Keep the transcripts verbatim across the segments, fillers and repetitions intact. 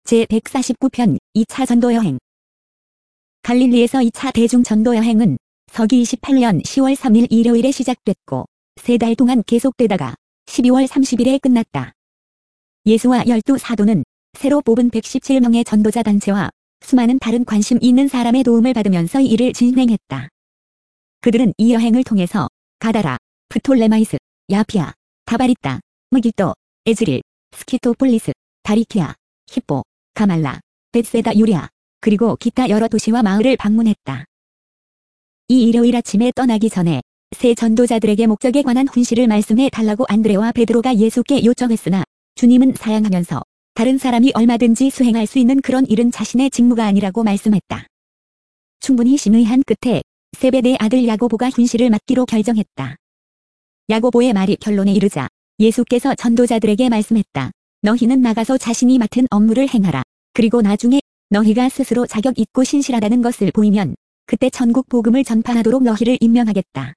제백사십구 편 이 차 전도여행. 갈릴리에서 이 차 대중 전도여행은 서기 이십팔 년 시월 삼 일 일요일에 시작됐고 세 달 동안 계속되다가 십이월 삼십일에 끝났다. 예수와 열두 사도는 새로 뽑은 백십칠 명의 전도자 단체와 수많은 다른 관심 있는 사람의 도움을 받으면서 이 일을 진행했다. 그들은 이 여행을 통해서 가다라, 프톨레마이스, 야피아, 타바리따, 무기또, 에즈릴, 스키토폴리스, 다리키아, 히포, 가말라, 벳세다 유리아, 그리고 기타 여러 도시와 마을을 방문했다. 이 일요일 아침에 떠나기 전에 새 전도자들에게 목적에 관한 훈시를 말씀해 달라고 안드레와 베드로가 예수께 요청했으나 주님은 사양하면서 다른 사람이 얼마든지 수행할 수 있는 그런 일은 자신의 직무가 아니라고 말씀했다. 충분히 심의한 끝에 세베대의 아들 야고보가 훈시를 맡기로 결정했다. 야고보의 말이 결론에 이르자 예수께서 전도자들에게 말씀했다. 너희는 나가서 자신이 맡은 업무를 행하라. 그리고 나중에 너희가 스스로 자격 있고 신실하다는 것을 보이면 그때 천국 복음을 전파하도록 너희를 임명하겠다.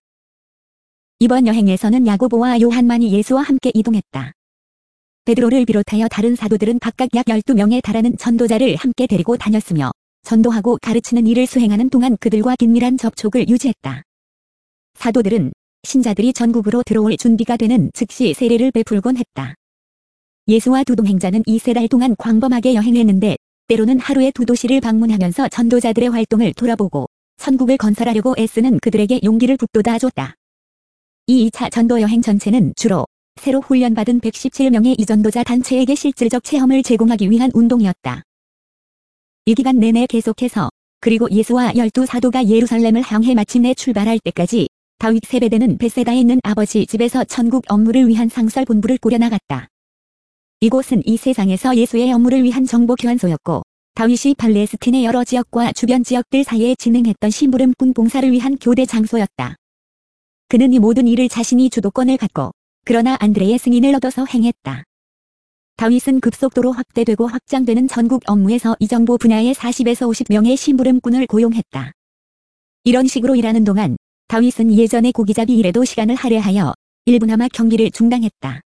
이번 여행에서는 야고보와 요한만이 예수와 함께 이동했다. 베드로를 비롯하여 다른 사도들은 각각 약 열두 명에 달하는 전도자를 함께 데리고 다녔으며 전도하고 가르치는 일을 수행하는 동안 그들과 긴밀한 접촉을 유지했다. 사도들은 신자들이 전국으로 들어올 준비가 되는 즉시 세례를 베풀곤 했다. 예수와 두 동행자는 이 세 달 동안 광범하게 여행했는데 때로는 하루에 두 도시를 방문하면서 전도자들의 활동을 돌아보고 천국을 건설하려고 애쓰는 그들에게 용기를 북돋아 줬다. 이 이 차 전도여행 전체는 주로 새로 훈련받은 백십칠 명의 이전도자 단체에게 실질적 체험을 제공하기 위한 운동이었다. 이 기간 내내 계속해서 그리고 예수와 열두 사도가 예루살렘을 향해 마침내 출발할 때까지 다윗 세베대는 벳세다에 있는 아버지 집에서 천국 업무를 위한 상설 본부를 꾸려나갔다. 이곳은 이 세상에서 예수의 업무를 위한 정보 교환소였고 다윗이 팔레스틴의 여러 지역과 주변 지역들 사이에 진행했던 심부름꾼 봉사를 위한 교대 장소였다. 그는 이 모든 일을 자신이 주도권을 갖고 그러나 안드레의 승인을 얻어서 행했다. 다윗은 급속도로 확대되고 확장되는 전국 업무에서 이 정보 분야에 사십에서 오십 명의 심부름꾼을 고용했다. 이런 식으로 일하는 동안 다윗은 예전의 고기잡이 일에도 시간을 할애하여 일부나마 경기를 중단했다.